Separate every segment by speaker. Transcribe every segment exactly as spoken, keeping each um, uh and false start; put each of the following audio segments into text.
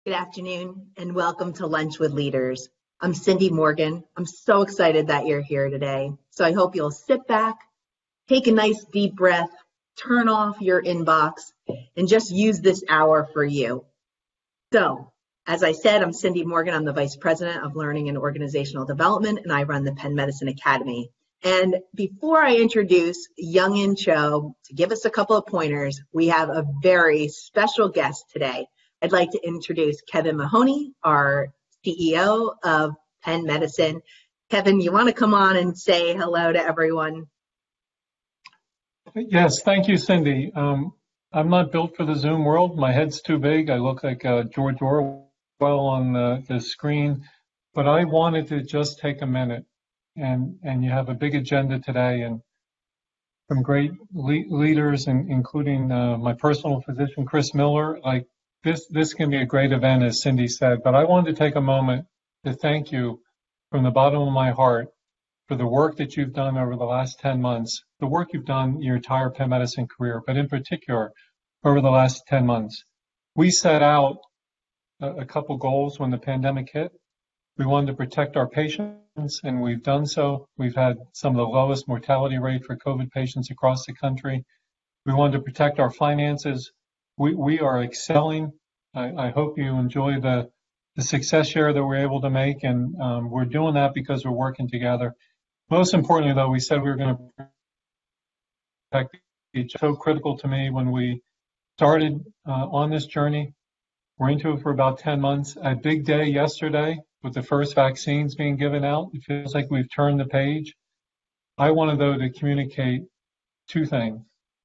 Speaker 1: Good afternoon and welcome to Lunch with Leaders. I'm Cindy Morgan. I'm so excited that you're here today. So I hope you'll sit back, take a nice deep breath, turn off your inbox, and just use this hour for you. So, as I said, I'm Cindy Morgan. I'm the Vice President of Learning and Organizational Development, and I run the Penn Medicine Academy. And before I introduce Young-In Cho to give us a couple of pointers, we have a very special guest today. I'd like to introduce Kevin Mahoney, our C E O of Penn Medicine. Kevin, you want to come on and say hello to everyone?
Speaker 2: Yes, thank you, Cindy. Um, I'm not built for the Zoom world. My head's too big. I look like uh, George Orwell on the, the screen. But I wanted to just take a minute, and, and you have a big agenda today, and some great le leaders, and, including uh, my personal physician, Chris Miller. Like this, this can be a great event, as Cindy said. But I wanted to take a moment to thank you from the bottom of my heart for the work that you've done over the last ten months, the work you've done your entire Penn Medicine career, but in particular, over the last ten months. We set out a, a couple goals when the pandemic hit. We wanted to protect our patients, and we've done so. We've had some of the lowest mortality rate for COVID patients across the country. We wanted to protect our finances. We, we are excelling. I, I hope you enjoy the, the success share that we're able to make, and um, we're doing that because we're working together. Most importantly, though, we said we were going to protect each other. So critical to me when we started uh, on this journey. We're into it for about ten months. A big day yesterday with the first vaccines being given out. It feels like we've turned the page. I wanted, though, to communicate two things.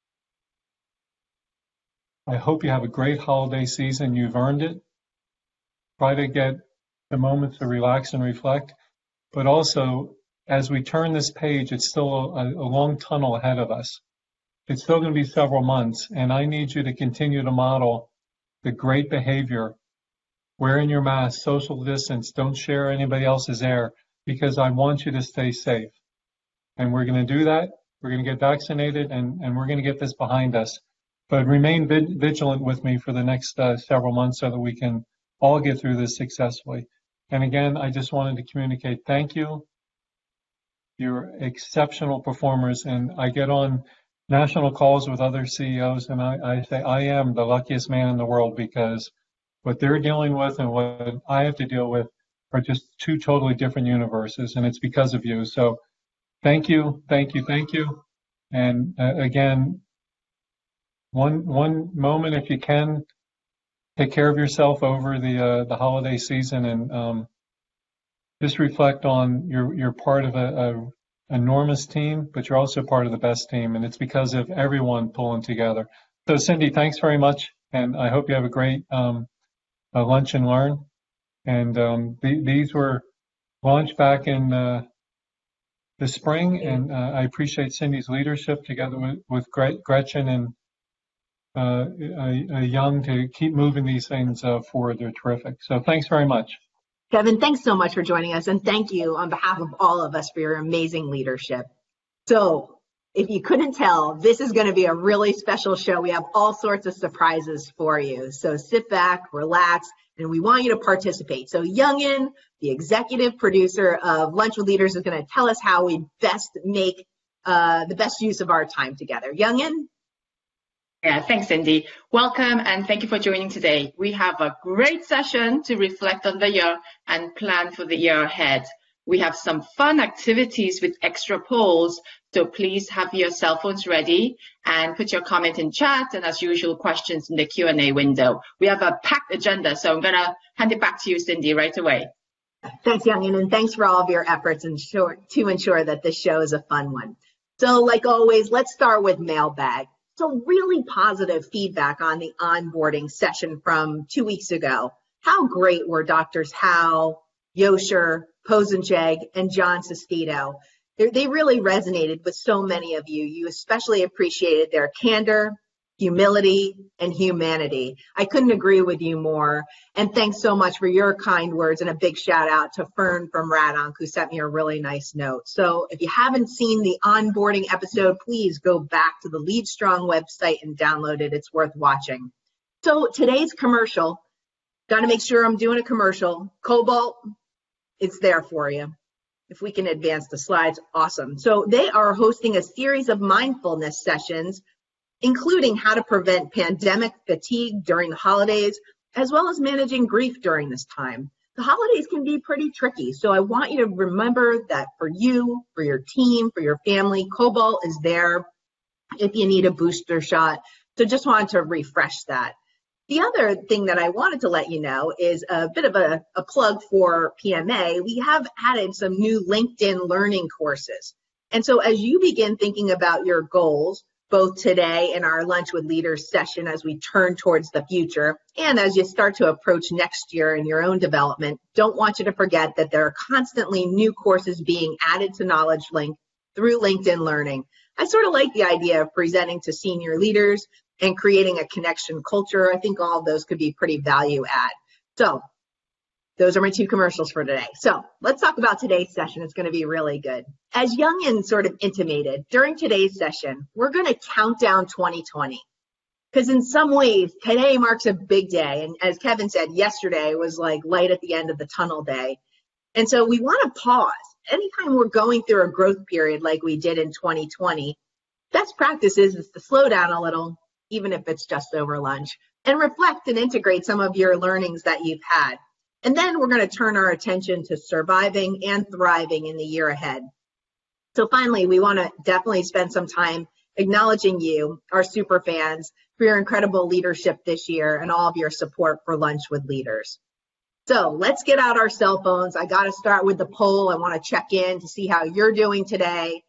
Speaker 2: I hope you have a great holiday season. You've earned it. Try to get the moments to relax and reflect. But also, as we turn this page, it's still a, a long tunnel ahead of us. It's still going to be several months, and I need you to continue to model the great behavior. Wearing your mask, social distance, don't share anybody else's air, because I want you to stay safe. And we're going to do that. We're going to get vaccinated, and, and we're going to get this behind us. But remain vigilant with me for the next uh, several months so that we can all get through this successfully. And again, I just wanted to communicate thank you. You're exceptional performers, and I get on national calls with other C E Os, and I, I say I am the luckiest man in the world, because what they're dealing with and what I have to deal with are just two totally different universes, and it's because of you. So thank you, thank you, thank you. And uh, again, one one moment, if you can, take care of yourself over the uh, the holiday season, and um, just reflect on you're you're part of a, a enormous team, but you're also part of the best team, and it's because of everyone pulling together. So Cindy, thanks very much, and I hope you have a great um, a lunch and learn. And um, th these were launched back in uh, the spring, and uh, I appreciate Cindy's leadership together with, with Gretchen and uh, a, a Young to keep moving these things uh, forward. They're terrific. So thanks very much.
Speaker 1: Kevin, thanks so much for joining us, and thank you on behalf of all of us for your amazing leadership. So, if you couldn't tell, this is going to be a really special show. We have all sorts of surprises for you. So sit back, relax, and we want you to participate. So Young-In, the executive producer of Lunch with Leaders, is going to tell us how we best make uh, the best use of our time together. Young-In?
Speaker 3: Yeah, thanks, Cindy. Welcome, and thank you for joining today. We have a great session to reflect on the year and plan for the year ahead. We have some fun activities with extra polls, so please have your cell phones ready and put your comment in chat, and as usual, questions in the Q and A window. We have a packed agenda, so I'm going to hand it back to you, Cindy, right away.
Speaker 1: Thanks, Young-In, and thanks for all of your efforts ensure, to ensure that this show is a fun one. So like always, let's start with mailbag. So really positive feedback on the onboarding session from two weeks ago. How great were Doctors Howe, Yosher, Posenjeg, and John Sestito? They're, they really resonated with so many of you. You especially appreciated their candor, humility, and humanity. I couldn't agree with you more. And thanks so much for your kind words, and a big shout out to Fern from Radonc, who sent me a really nice note. So if you haven't seen the onboarding episode, please go back to the Lead Strong website and download it. It's worth watching. So today's commercial Got to make sure I'm doing a commercial. Cobalt, it's there for you. If we can advance the slides, awesome. So they are hosting a series of mindfulness sessions, including how to prevent pandemic fatigue during the holidays, as well as managing grief during this time. The holidays can be pretty tricky, so I want you to remember that for you, for your team, for your family, Cobalt is there if you need a booster shot. So just wanted to refresh that. The other thing that I wanted to let you know is a bit of a, a plug for P M A. We have added some new LinkedIn learning courses. And so as you begin thinking about your goals, both today in our Lunch with Leaders session as we turn towards the future, and as you start to approach next year in your own development, don't want you to forget that there are constantly new courses being added to Knowledge Link through LinkedIn Learning. I sort of like the idea of presenting to senior leaders and creating a connection culture. I think all of those could be pretty value add. So those are my two commercials for today. So let's talk about today's session. It's going to be really good. As Youngin sort of intimated, during today's session, we're going to count down twenty twenty. Because in some ways, today marks a big day. And as Kevin said, yesterday was like light at the end of the tunnel day. And so we want to pause. Anytime we're going through a growth period like we did in twenty twenty, best practice is, is to slow down a little, even if it's just over lunch, and reflect and integrate some of your learnings that you've had. And then we're going to turn our attention to surviving and thriving in the year ahead. So finally, we want to definitely spend some time acknowledging you, our super fans, for your incredible leadership this year and all of your support for Lunch with Leaders. So let's get out our cell phones. I got to start with the poll. I want to check in to see how you're doing today.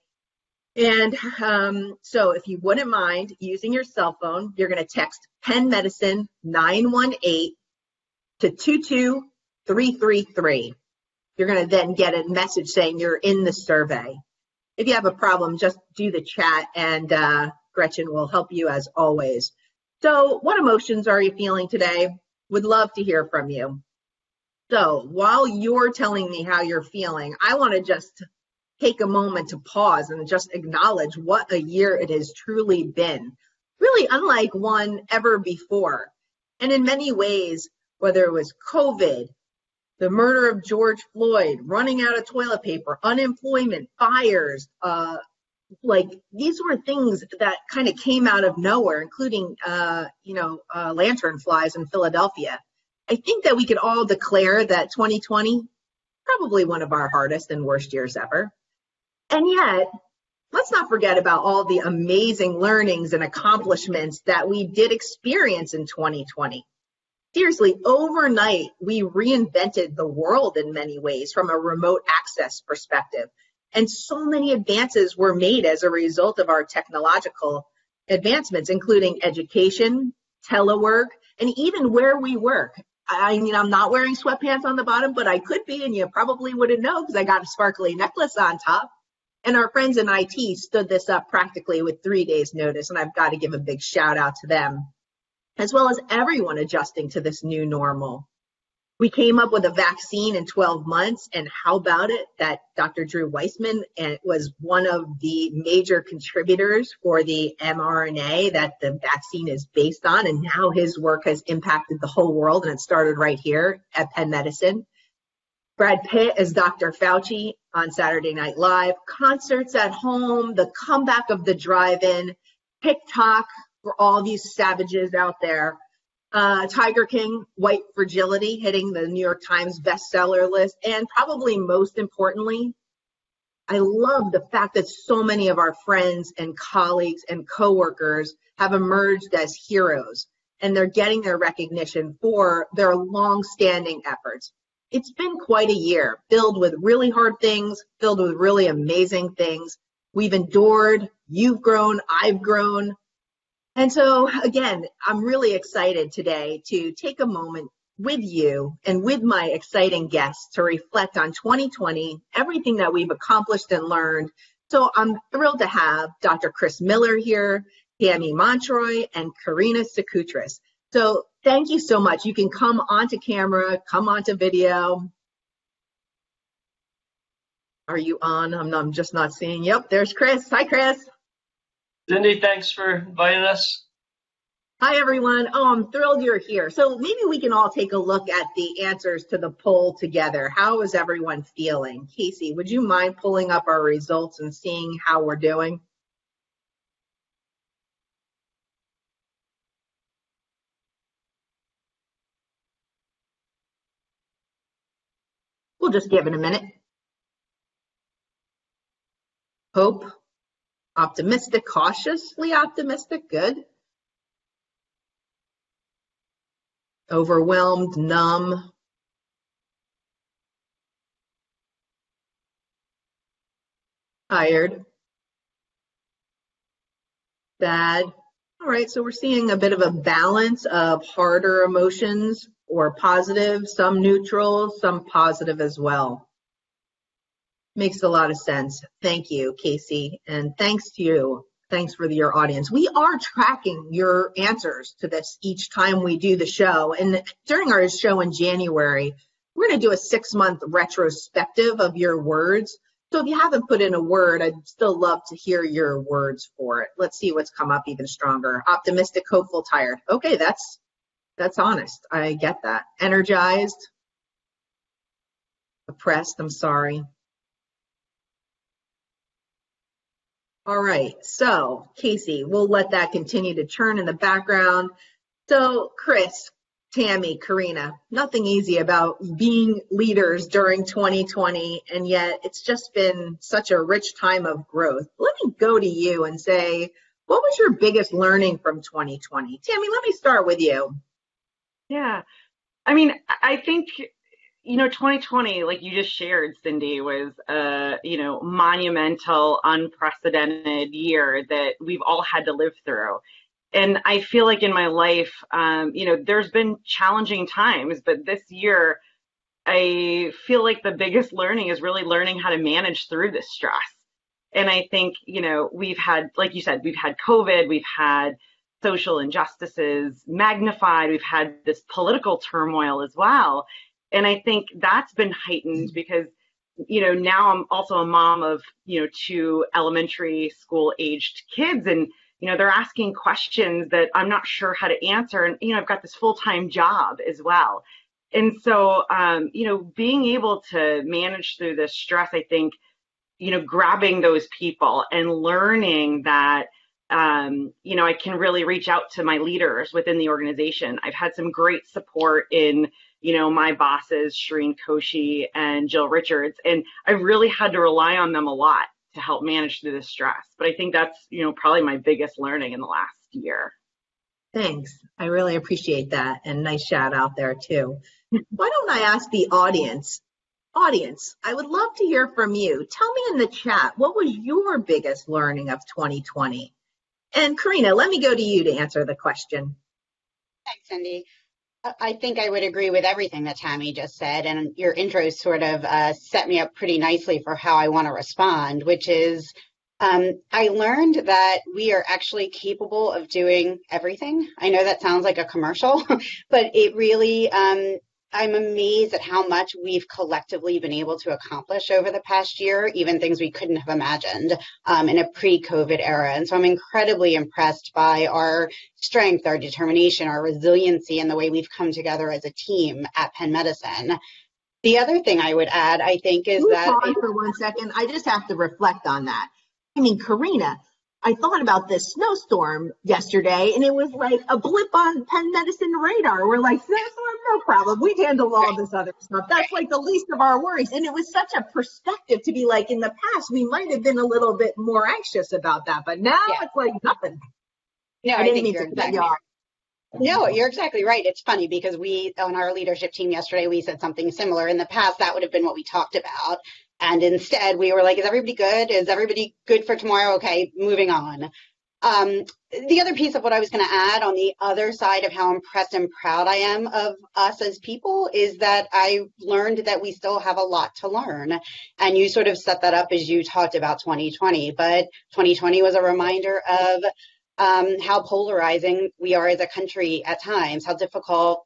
Speaker 1: And um, so if you wouldn't mind using your cell phone, you're going to text Penn Medicine nine one eight to two two three three three. You're going to then get a message saying you're in the survey. If you have a problem, just do the chat and uh, Gretchen will help you as always. So what emotions are you feeling today? Would love to hear from you. So while you're telling me how you're feeling, I want to just take a moment to pause and just acknowledge what a year it has truly been. Really unlike one ever before. And in many ways, whether it was COVID, the murder of George Floyd, running out of toilet paper, unemployment, fires, uh, like these were things that kind of came out of nowhere, including, uh, you know, uh, lantern flies in Philadelphia. I think that we could all declare that twenty twenty, probably one of our hardest and worst years ever. And yet, let's not forget about all the amazing learnings and accomplishments that we did experience in twenty twenty. Seriously, overnight, we reinvented the world in many ways from a remote access perspective. And so many advances were made as a result of our technological advancements, including education, telework, and even where we work. I mean, I'm not wearing sweatpants on the bottom, but I could be, and you probably wouldn't know because I got a sparkly necklace on top. And our friends in I T stood this up practically with three days notice, and I've got to give a big shout out to them, as well as everyone adjusting to this new normal. We came up with a vaccine in twelve months, and how about it that Doctor Drew Weissman was one of the major contributors for the mRNA that the vaccine is based on, and now his work has impacted the whole world, and it started right here at Penn Medicine. Brad Pitt as Doctor Fauci on Saturday Night Live, concerts at home, the comeback of the drive-in, TikTok for all these savages out there, uh, Tiger King, White Fragility hitting the New York Times bestseller list, and probably most importantly, I love the fact that so many of our friends and colleagues and coworkers have emerged as heroes, and they're getting their recognition for their long-standing efforts. It's been quite a year, filled with really hard things, filled with really amazing things. We've endured, you've grown, I've grown. And so, again, I'm really excited today to take a moment with you and with my exciting guests to reflect on twenty twenty, everything that we've accomplished and learned. So I'm thrilled to have Doctor Chris Miller here, Tammy Montroy, and Karina Sakutris. So thank you so much. You can come onto camera, come onto video. Are you on? I'm, I'm just not seeing. Yep, there's Chris. Hi, Chris.
Speaker 4: Cindy, thanks for inviting us.
Speaker 1: Hi, everyone. Oh, I'm thrilled you're here. So maybe we can all take a look at the answers to the poll together. How is everyone feeling? Casey, would you mind pulling up our results and seeing how we're doing? We'll just give it a minute. Hope, optimistic, cautiously optimistic, good. Overwhelmed, numb. Tired. Sad. All right, so we're seeing a bit of a balance of harder emotions or positive, some neutral, some positive as well. Makes a lot of sense. Thank you, Casey, and thanks to you. Thanks for your audience. We are tracking your answers to this each time we do the show. And during our show in January, we're going to do a six-month retrospective of your words. So if you haven't put in a word, I'd still love to hear your words for it. Let's see what's come up even stronger. Optimistic, hopeful, tired. Okay, that's that's honest. I get that. Energized, oppressed, I'm sorry. All right, so Casey, we'll let that continue to churn in the background. So Chris, Tammy, Karina, nothing easy about being leaders during twenty twenty, and yet it's just been such a rich time of growth. Let me go to you and say, what was your biggest learning from twenty twenty? Tammy, let me start with you.
Speaker 4: Yeah, I mean, I think, you know, twenty twenty, like you just shared, Cindy, was a, you know, monumental, unprecedented year that we've all had to live through. And I feel like in my life, um, you know, there's been challenging times, but this year, I feel like the biggest learning is really learning how to manage through this stress. And I think, you know, we've had, like you said, we've had COVID, we've had social injustices magnified, we've had this political turmoil as well. And I think that's been heightened because, you know, now I'm also a mom of, you know, two elementary school aged kids, and, you know, they're asking questions that I'm not sure how to answer. And, you know, I've got this full-time job as well. And so, um, you know, being able to manage through this stress, I think, you know, grabbing those people and learning that, um, you know, I can really reach out to my leaders within the organization. I've had some great support in, you know, my bosses, Shireen Koshi and Jill Richards, and I really had to rely on them a lot to help manage through the stress. But I think that's, you know, probably my biggest learning in the last year.
Speaker 1: Thanks. I really appreciate that. And nice shout out there too. Why don't I ask the audience, audience, I would love to hear from you. Tell me in the chat, what was your biggest learning of twenty twenty? And Karina, let me go to you to answer the question.
Speaker 5: Thanks, Cindy. I think I would agree with everything that Tammy just said, and your intro sort of uh, set me up pretty nicely for how I want to respond, which is um, I learned that we are actually capable of doing everything. I know that sounds like a commercial, but it really, um, I'm amazed at how much we've collectively been able to accomplish over the past year, even things we couldn't have imagined um, in a pre-COVID era. And so I'm incredibly impressed by our strength, our determination, our resiliency, and the way we've come together as a team at Penn Medicine. The other thing I would add, I think, is
Speaker 1: Can
Speaker 5: that-
Speaker 1: pause for one second? I just have to reflect on that. I mean, Karina, I thought about this snowstorm yesterday, and it was like a blip on Penn Medicine radar. We're like, snowstorm, no problem. We handle all this other stuff. That's like the least of our worries. And it was such a perspective to be like, in the past, we might have been a little bit more anxious about that, but now yeah. It's like nothing.
Speaker 5: No, I, I think you're exactly right. No, you're exactly right. It's funny because we, on our leadership team yesterday, we said something similar. In the past, that would have been what we talked about. And instead, we were like, is everybody good? Is everybody good for tomorrow? Okay, moving on. Um, the other piece of what I was going to add on the other side of how impressed and proud I am of us as people is that I learned that we still have a lot to learn. And you sort of set that up as you talked about twenty twenty. But twenty twenty was a reminder of um, how polarizing we are as a country at times, how difficult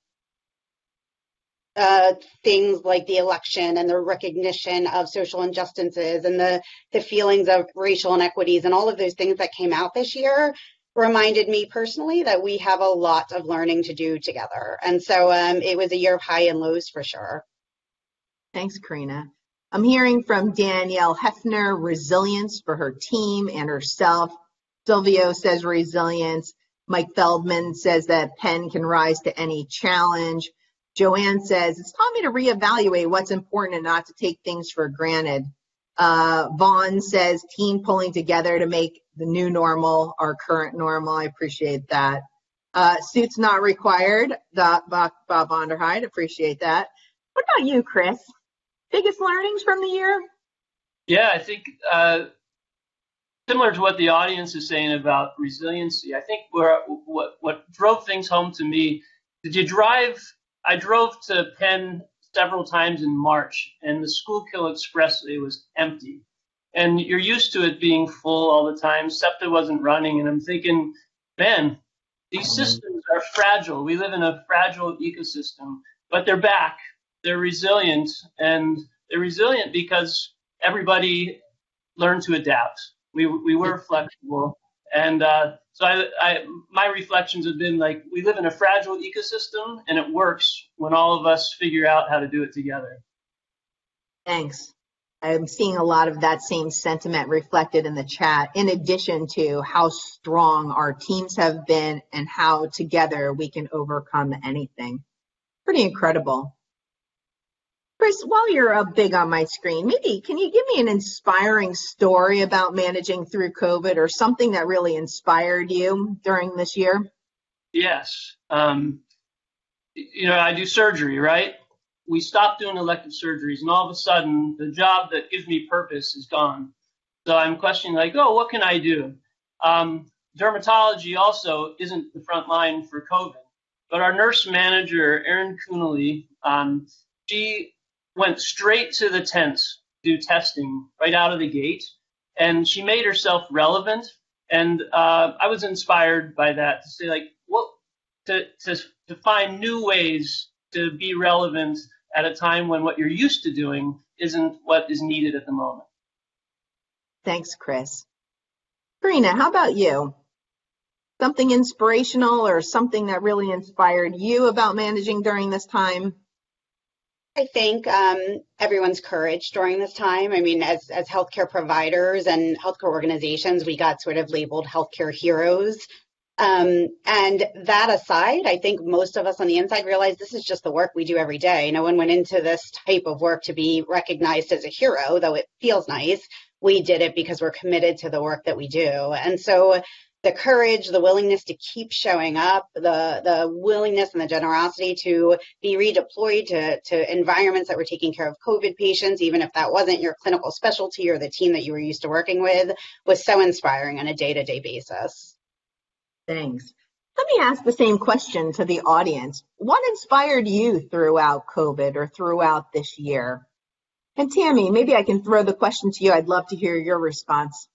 Speaker 5: Uh, things like the election and the recognition of social injustices and the, the feelings of racial inequities and all of those things that came out this year reminded me personally that we have a lot of learning to do together. And so um, it was a year of high and lows for sure.
Speaker 1: Thanks, Karina. I'm hearing from Danielle Hefner, resilience for her team and herself. Silvio says resilience. Mike Feldman says that Penn can rise to any challenge. Joanne says, it's taught me to reevaluate what's important and not to take things for granted. Uh, Vaughn says, team pulling together to make the new normal our current normal. I appreciate that. Uh, suits not required. Bob, Bob Onderheid, appreciate that. What about you, Chris? Biggest learnings from the year?
Speaker 6: Yeah, I think uh, similar to what the audience is saying about resiliency, I think where what what drove things home to me, did you drive, I drove to Penn several times in March, and the Schuylkill Expressway was empty. And you're used to it being full all the time. SEPTA wasn't running, and I'm thinking, man, these systems are fragile. We live in a fragile ecosystem, but they're back. They're resilient, and they're resilient because everybody learned to adapt. We we were flexible, and uh, so I, I my reflections have been like, we live in a fragile ecosystem, and it works when all of us figure out how to do it together.
Speaker 1: Thanks. I'm seeing a lot of that same sentiment reflected in the chat, in addition to how strong our teams have been and how together we can overcome anything. Pretty incredible. Chris, while you're up big on my screen, maybe can you give me an inspiring story about managing through COVID, or something that really inspired you during this year?
Speaker 6: Yes. Um, you know, I do surgery, right? We stopped doing elective surgeries, and all of a sudden, the job that gives me purpose is gone. So I'm questioning, like, oh, what can I do? Um, dermatology also isn't the front line for COVID, but our nurse manager, Erin Coonley, um, she went straight to the tents to do testing right out of the gate, and she made herself relevant. And uh, I was inspired by that, to say, like, what to to to find new ways to be relevant at a time when what you're used to doing isn't what is needed at the moment.
Speaker 1: Thanks, Chris. Karina, how about you? Something inspirational or something that really inspired you about managing during this time?
Speaker 5: I think um, everyone's courage during this time. I mean, as, as healthcare providers and healthcare organizations, we got sort of labeled healthcare heroes. Um, and that aside, I think most of us on the inside realize this is just the work we do every day. No one went into this type of work to be recognized as a hero, though it feels nice. We did it because we're committed to the work that we do. And so the courage, the willingness to keep showing up, the the willingness and the generosity to be redeployed to, to environments that were taking care of COVID patients, even if that wasn't your clinical specialty or the team that you were used to working with, was so inspiring on a day-to-day basis.
Speaker 1: Thanks. Let me ask the same question to the audience. What inspired you throughout COVID or throughout this year? And Tammy, maybe I can throw the question to you. I'd love to hear your response.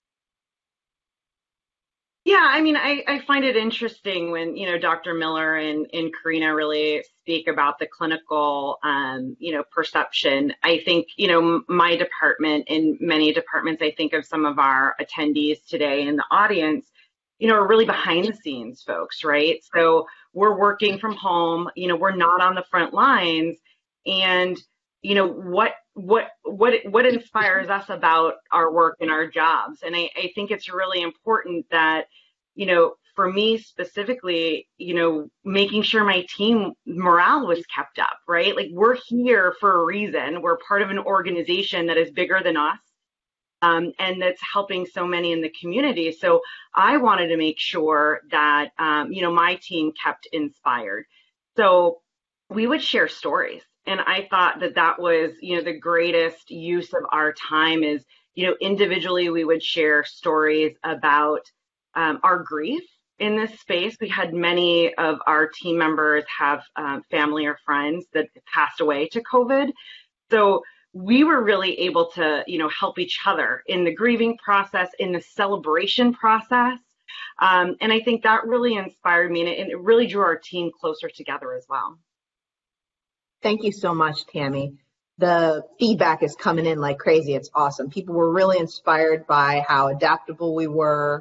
Speaker 4: Yeah, I mean, I, I find it interesting when, you know, Doctor Miller and, and Karina really speak about the clinical, um, you know, perception. I think, you know, my department and many departments, I think of some of our attendees today in the audience, you know, are really behind the scenes folks, right? So we're working from home, you know, we're not on the front lines. And, you know, what what what what inspires us about our work and our jobs? And I, I think it's really important that, you know, for me specifically, you know, making sure my team morale was kept up, right? Like, we're here for a reason. We're part of an organization that is bigger than us. Um, and that's helping so many in the community. So I wanted to make sure that, um, you know, my team kept inspired. So we would share stories. And I thought that that was, you know, the greatest use of our time is, you know, individually we would share stories about um, our grief in this space. We had many of our team members have um, family or friends that passed away to COVID. So we were really able to, you know, help each other in the grieving process, in the celebration process. Um, and I think that really inspired me, and it, and it really drew our team closer together as well.
Speaker 1: Thank you so much, Tammy. The feedback is coming in like crazy. It's awesome. People were really inspired by how adaptable we were,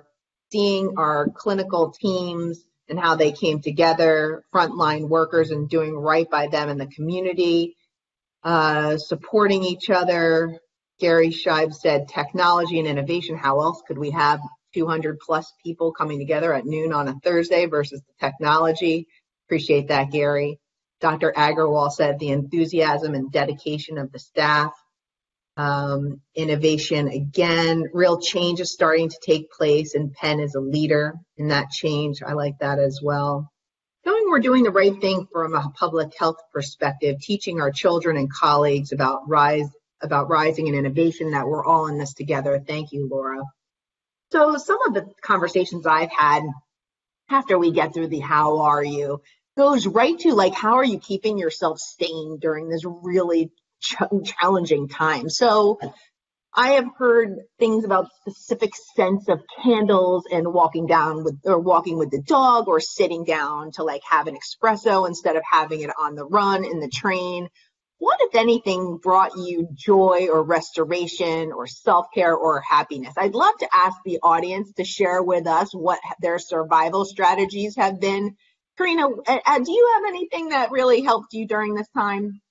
Speaker 1: seeing our clinical teams and how they came together, frontline workers and doing right by them in the community, uh, supporting each other. Gary Scheib said technology and innovation. How else could we have two hundred plus people coming together at noon on a Thursday versus the technology? Appreciate that, Gary. Doctor Agarwal said the enthusiasm and dedication of the staff. Um, innovation, again, real change is starting to take place, and Penn is a leader in that change. I like that as well. Knowing we're doing the right thing from a public health perspective, teaching our children and colleagues about rise, about rising in innovation, that we're all in this together. Thank you, Laura. So some of the conversations I've had after we get through the how are you goes right to like, how are you keeping yourself sane during this really ch challenging time? So I have heard things about specific scents of candles and walking down with, or walking with the dog, or sitting down to like have an espresso instead of having it on the run in the train. What, if anything, brought you joy or restoration or self-care or happiness? I'd love to ask the audience to share with us what their survival strategies have been. Karina, uh, do you have anything that really helped you during this time?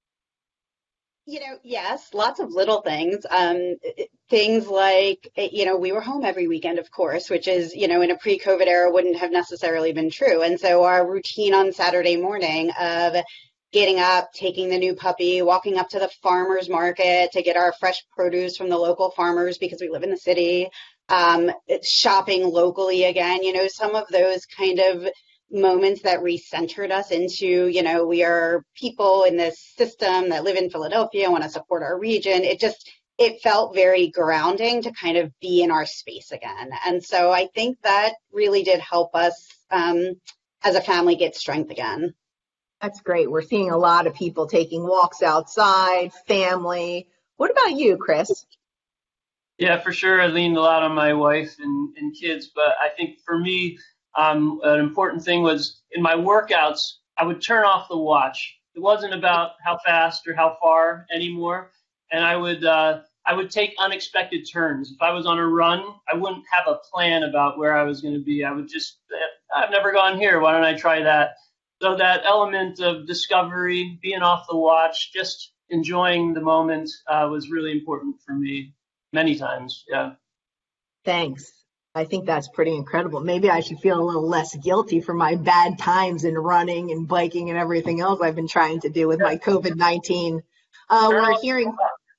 Speaker 5: You know, yes, lots of little things. Um, things like, you know, we were home every weekend, of course, which is, you know, in a pre-COVID era wouldn't have necessarily been true. And so our routine on Saturday morning of getting up, taking the new puppy, walking up to the farmer's market to get our fresh produce from the local farmers because we live in the city, um, shopping locally again, you know, some of those kind of moments that recentered us into, you know, we are people in this system that live in Philadelphia, want to support our region. It just, it felt very grounding to kind of be in our space again. And so I think that really did help us um, as a family get strength again.
Speaker 1: That's great. We're seeing a lot of people taking walks outside, family. What about you, Chris?
Speaker 6: Yeah, for sure. I leaned a lot on my wife and, and kids, but I think for me, um, an important thing was in my workouts, I would turn off the watch. It wasn't about how fast or how far anymore. And I would, uh, I would take unexpected turns. If I was on a run, I wouldn't have a plan about where I was going to be. I would just, I've never gone here. Why don't I try that? So that element of discovery, being off the watch, just enjoying the moment uh, was really important for me many times. Yeah.
Speaker 1: Thanks. I think that's pretty incredible. Maybe I should feel a little less guilty for my bad times in running and biking and everything else I've been trying to do with my COVID nineteen. Uh, we're hearing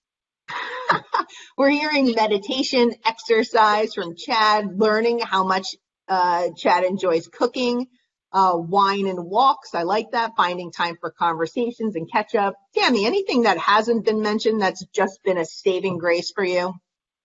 Speaker 1: we're hearing meditation, exercise from Chad, learning how much uh, Chad enjoys cooking. Uh, wine and walks, I like that. Finding time for conversations and catch up. Tammy, anything that hasn't been mentioned that's just been a saving grace for you?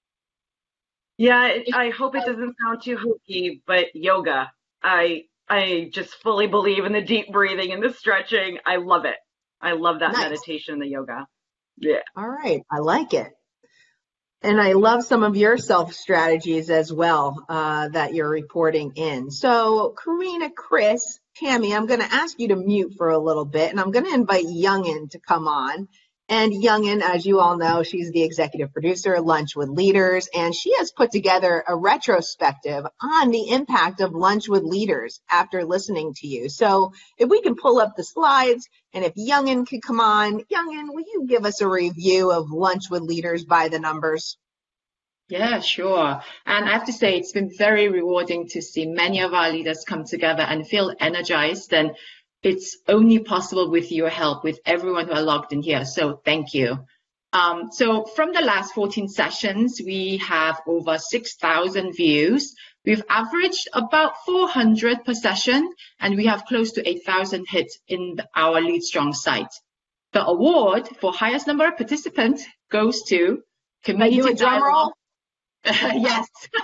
Speaker 4: Yeah, I hope it doesn't sound too hokey, but yoga. I I just fully believe in the deep breathing and the stretching. I love it. I love that
Speaker 1: Nice.
Speaker 4: meditation and the yoga. Yeah.
Speaker 1: All right, I like it. And I love some of your self strategies as well uh, that you're reporting in. So Karina, Chris, Tammy, I'm going to ask you to mute for a little bit, and I'm going to invite Youngin to come on. And Youngin, as you all know, she's the executive producer, Lunch with Leaders, and she has put together a retrospective on the impact of Lunch with Leaders after listening to you. So if we can pull up the slides, and if Youngin could come on, Youngin, will you give us a review of Lunch with Leaders by the numbers?
Speaker 3: Yeah, sure. And I have to say, it's been very rewarding to see many of our leaders come together and feel energized. And it's only possible with your help, with everyone who are logged in here. So thank you. Um, so from the last fourteen sessions, we have over six thousand views. We've averaged about four hundred per session, and we have close to eight thousand hits in our Leadstrong site. The award for highest number of participants goes to Community
Speaker 1: Are you a drum roll?
Speaker 3: Yes.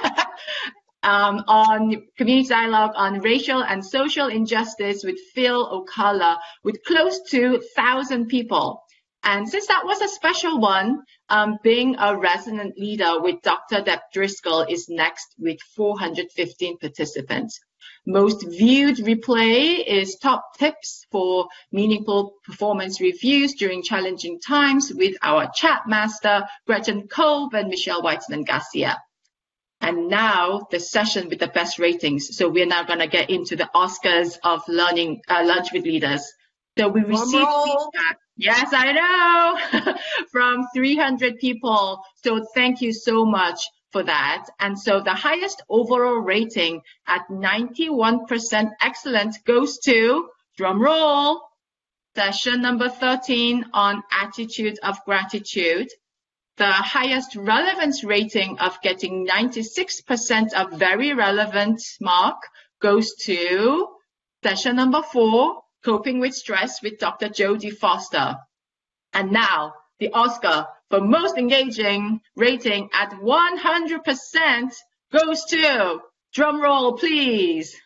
Speaker 3: um, on Community Dialogue on Racial and Social Injustice with Phil Ocala, with close to one thousand people. And since that was a special one, um, being a resident leader with Doctor Deb Driscoll is next with four hundred fifteen participants. Most viewed replay is top tips for meaningful performance reviews during challenging times with our chat master, Gretchen Kolb and Michelle Weitzman Garcia. And now the session with the best ratings. So we're now going to get into the Oscars of learning, uh, lunch with leaders. So we received feedback. Yes, I know, from three hundred people. So thank you so much for that. And so the highest overall rating at ninety-one percent excellent goes to, drum roll, session number thirteen on attitude of gratitude. The highest relevance rating of getting ninety-six percent of very relevant mark goes to session number four, coping with stress with Doctor Jodie Foster. And now the Oscar for most engaging rating at one hundred percent goes to, drum roll please,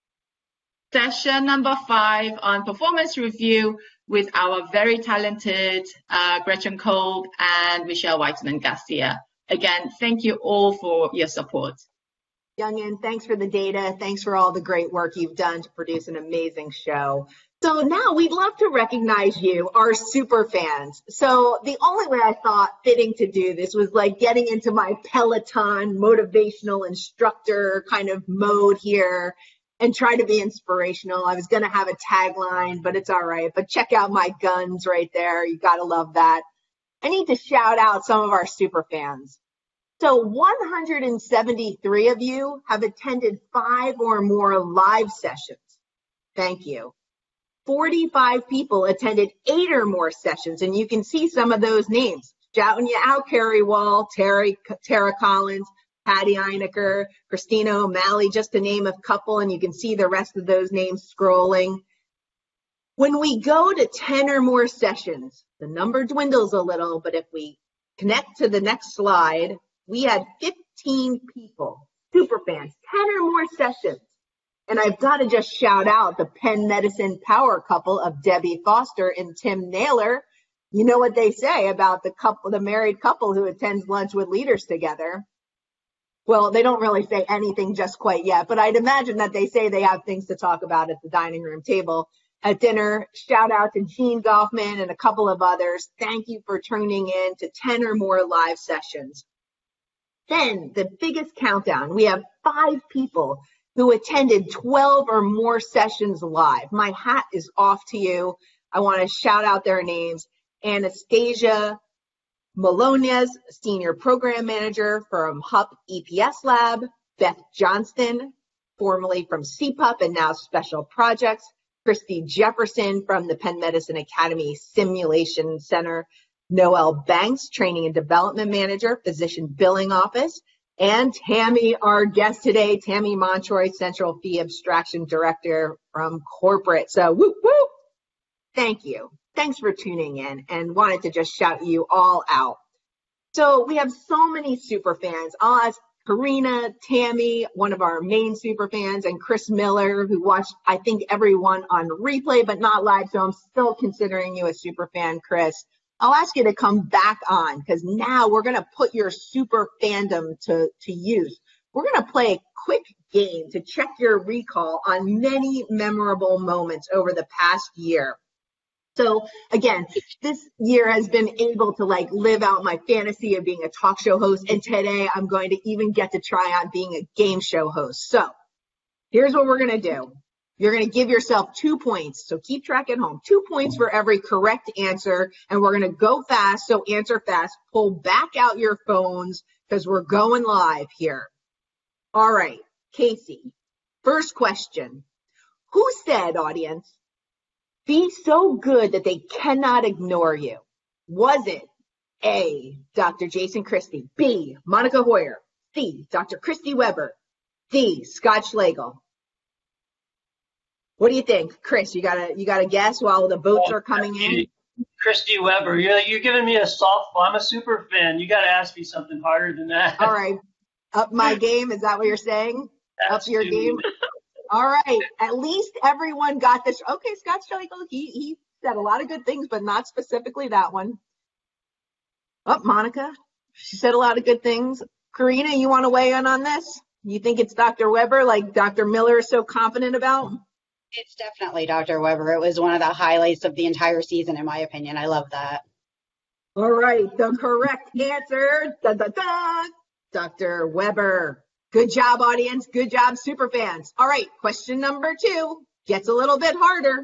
Speaker 3: session number five on performance review with our very talented uh, Gretchen Kolb and Michelle Weitzman-Garcia. Again, thank you all for your support.
Speaker 1: Youngin, thanks for the data. Thanks for all the great work you've done to produce an amazing show. So now we'd love to recognize you, our super fans. So the only way I thought fitting to do this was like getting into my Peloton motivational instructor kind of mode here and try to be inspirational. I was going to have a tagline, but it's all right. But check out my guns right there. You got to love that. I need to shout out some of our super fans. So one hundred seventy-three of you have attended five or more live sessions. Thank you. forty-five people attended eight or more sessions, and you can see some of those names. Shouting you out, Carrie Wall, Terry, Tara Collins, Patty Einecker, Christina O'Malley, just to name a couple, and you can see the rest of those names scrolling. When we go to ten or more sessions, the number dwindles a little, but if we connect to the next slide, we had fifteen people, super fans, ten or more sessions. And I've got to just shout out the Penn Medicine power couple of Debbie Foster and Tim Naylor. You know what they say about the couple, the married couple who attends lunch with leaders together. Well, they don't really say anything just quite yet, but I'd imagine that they say they have things to talk about at the dining room table at dinner. Shout out to Gene Goffman and a couple of others. Thank you for tuning in to ten or more live sessions. Then the biggest countdown, we have five people who attended twelve or more sessions live. My hat is off to you. I want to shout out their names. Anastasia Malones, Senior Program Manager from H U P E P S Lab. Beth Johnston, formerly from C P U P and now Special Projects. Christy Jefferson from the Penn Medicine Academy Simulation Center. Noelle Banks, Training and Development Manager, Physician Billing Office. And Tammy, our guest today, Tammy Montroy, Central Fee Abstraction Director from Corporate. So whoop, whoop. Thank you. Thanks for tuning in, and wanted to just shout you all out. So we have so many super fans. I'll ask Karina, Tammy, one of our main super fans, and Chris Miller, who watched, I think, everyone on replay, but not live. So I'm still considering you a super fan, Chris. I'll ask you to come back on, because now we're going to put your super fandom to, to use. We're going to play a quick game to check your recall on many memorable moments over the past year. So again, this year has been able to like live out my fantasy of being a talk show host. And today I'm going to even get to try out being a game show host. So here's what we're going to do. You're going to give yourself two points. So keep track at home. Two points for every correct answer. And we're going to go fast. So answer fast. Pull back out your phones because we're going live here. All right, Casey, first question. Who said, audience, be so good that they cannot ignore you? Was it A, Doctor Jason Christie, B, Monica Hoyer, C, Doctor Christy Weber, D, Scott Schlegel? What do you think, Chris? You gotta you gotta guess while the votes are coming in.
Speaker 6: Christy Weber, you're you're giving me a softball. I'm a super fan. You got to ask me something harder than that.
Speaker 1: All right, up my game. Is that what you're saying?
Speaker 6: That's
Speaker 1: up your
Speaker 6: too.
Speaker 1: game. All right. At least everyone got this. Okay, Scott Schlegel. He he said a lot of good things, but not specifically that one. Oh, Monica. She said a lot of good things. Karina, you want to weigh in on this? You think it's Doctor Weber, like Doctor Miller is so confident about?
Speaker 5: It's definitely Doctor Weber. It was one of the highlights of the entire season, in my opinion. I love that.
Speaker 1: All right, the correct answer, da, da, da, Doctor Weber. Good job, audience. Good job, superfans. All right, question number two gets a little bit harder.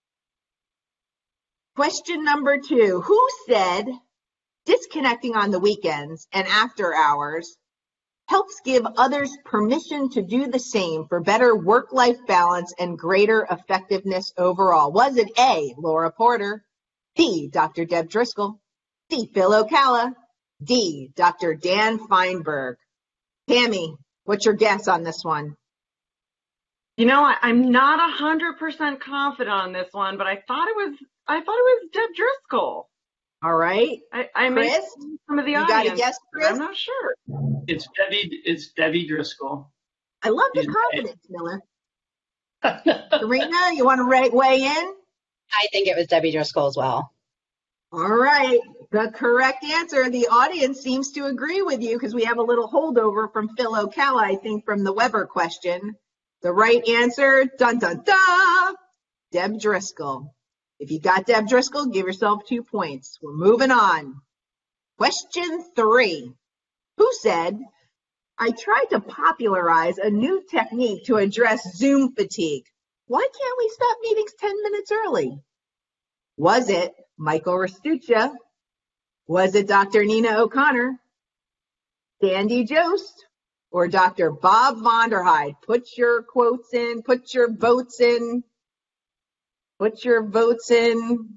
Speaker 1: Question number two, who said disconnecting on the weekends and after hours helps give others permission to do the same for better work-life balance and greater effectiveness overall? Was it A, Laura Porter, B, Doctor Deb Driscoll, C, Phil Ocala, D, Doctor Dan Feinberg? Tammy, what's your guess on this one?
Speaker 4: You know, I, I'm not a hundred percent confident on this one, but I thought it was I thought it was Deb Driscoll.
Speaker 1: All right.
Speaker 4: I, I
Speaker 1: Chris,
Speaker 4: made some of the
Speaker 1: you
Speaker 4: audience.
Speaker 1: got a guess, Chris?
Speaker 4: I'm not sure.
Speaker 6: It's Debbie. It's Debbie Driscoll.
Speaker 1: I love the
Speaker 6: She's
Speaker 1: confidence, Miller. Serena, you want to weigh in?
Speaker 5: I think it was Debbie Driscoll as well.
Speaker 1: All right. The correct answer, the audience seems to agree with you because we have a little holdover from Phil Ocala, I think, from the Weber question. The right answer, dun, dun, dun, Deb Driscoll. If you got Deb Driscoll, give yourself two points. We're moving on. Question three. Who said, I tried to popularize a new technique to address Zoom fatigue. Why can't we stop meetings ten minutes early? Was it Michael Restuccia? Was it Doctor Nina O'Connor, Sandy Jost, or Doctor Bob Vonderheide? Put your quotes in, put your votes in, put your votes in.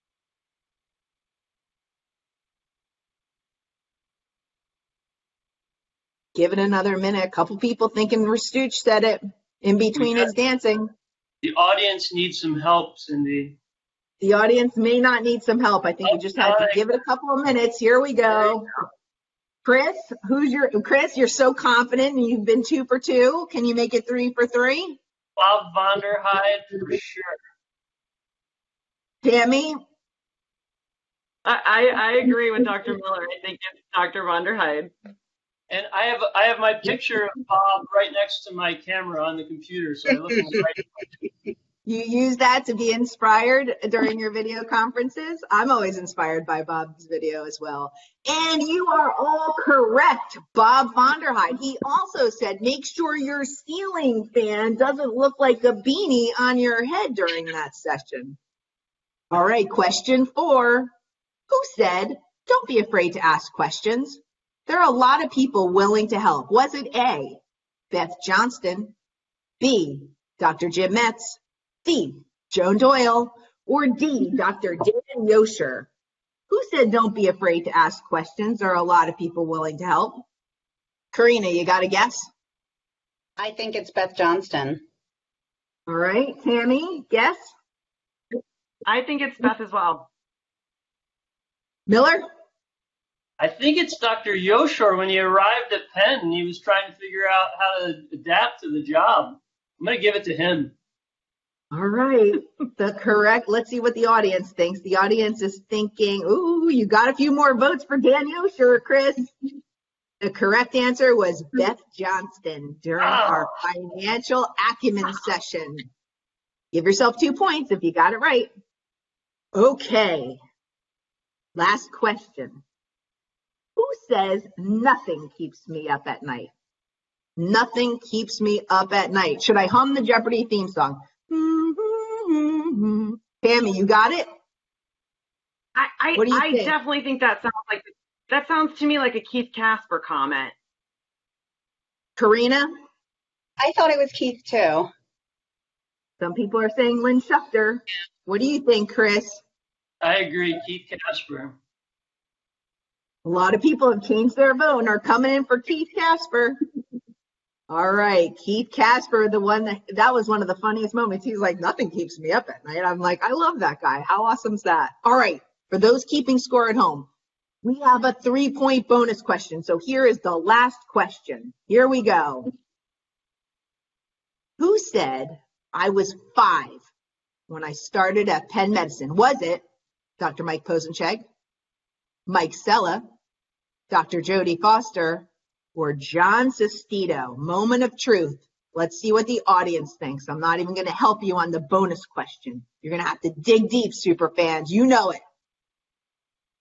Speaker 1: Give it another minute. A couple people thinking Restucci said it in between his dancing.
Speaker 6: The audience needs some help, Cindy.
Speaker 1: The audience may not need some help. I think we just have to give it a couple of minutes. Here we go. Chris, who's your Chris? You're so confident, and you've been two for two. Can you make it three for three?
Speaker 6: Bob Vonderheide for sure.
Speaker 1: Tammy,
Speaker 4: I, I, I agree with Doctor Miller. I think it's Doctor Vonderheide.
Speaker 6: And I have I have my picture of Bob right next to my camera on the computer, so I look right.
Speaker 1: you use that to be inspired during your video conferences. I'm always inspired by Bob's video as well. And you are all correct, Bob Vonderheide. He also said, make sure your ceiling fan doesn't look like a beanie on your head during that session. All right, question four. Who said, don't be afraid to ask questions? There are a lot of people willing to help. Was it A, Beth Johnston, B, Doctor Jim Metz, C, Joan Doyle, or D, Doctor Dan Yosher? Who said don't be afraid to ask questions? There are a lot of people willing to help. Karina, you got a guess?
Speaker 5: I think it's Beth Johnston.
Speaker 1: All right, Tammy, guess?
Speaker 4: I think it's Beth as well.
Speaker 1: Miller?
Speaker 6: I think it's Doctor Yoshor. When he arrived at Penn, he was trying to figure out how to adapt to the job. I'm going to give it to him.
Speaker 1: All right, the correct, let's see what the audience thinks. The audience is thinking, ooh, you got a few more votes for Dan Yosher, Chris. The correct answer was Beth Johnston during oh. our financial acumen session. Give yourself two points if you got it right. Okay, last question. Who says nothing keeps me up at night? Nothing keeps me up at night. Should I hum the Jeopardy theme song? Mm-hmm. Tammy, you got it?
Speaker 4: I I,
Speaker 1: what do you
Speaker 4: I
Speaker 1: think?
Speaker 4: definitely think that sounds like that sounds to me like a Keith Casper comment.
Speaker 1: Karina?
Speaker 5: I thought it was Keith too.
Speaker 1: Some people are saying Lynn Schuster. What do you think, Chris?
Speaker 6: I agree, Keith Casper.
Speaker 1: A lot of people have changed their vote and are coming in for Keith Casper. All right, Keith Casper, the one that, that was one of the funniest moments. He's like, nothing keeps me up at night. I'm like, I love that guy. How awesome is that? All right, for those keeping score at home, we have a three-point bonus question. So here is the last question. Here we go. Who said I was five when I started at Penn Medicine? Was it Doctor Mike Posenchek, Mike Sella, Doctor Jodie Foster, or John Sestito? Moment of truth. Let's see what the audience thinks. I'm not even going to help you on the bonus question. You're going to have to dig deep, super fans. You know it.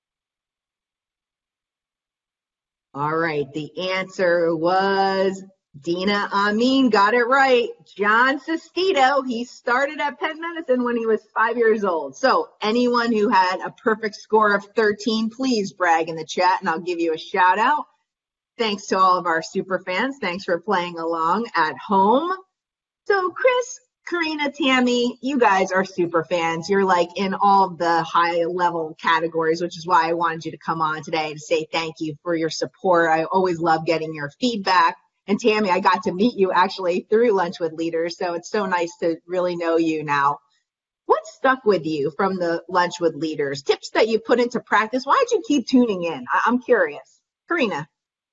Speaker 1: All right, the answer was Dina Amin got it right. John Sestito, he started at Penn Medicine when he was five years old. So anyone who had a perfect score of thirteen, please brag in the chat and I'll give you a shout out. Thanks to all of our super fans. Thanks for playing along at home. So Chris, Karina, Tammy, you guys are super fans. You're like in all the high level categories, which is why I wanted you to come on today to say thank you for your support. I always love getting your feedback. And Tammy, I got to meet you actually through Lunch with Leaders, so it's so nice to really know you now. What stuck with you from the Lunch with Leaders? Tips that you put into practice? Why did you keep tuning in? I- I'm curious. Karina.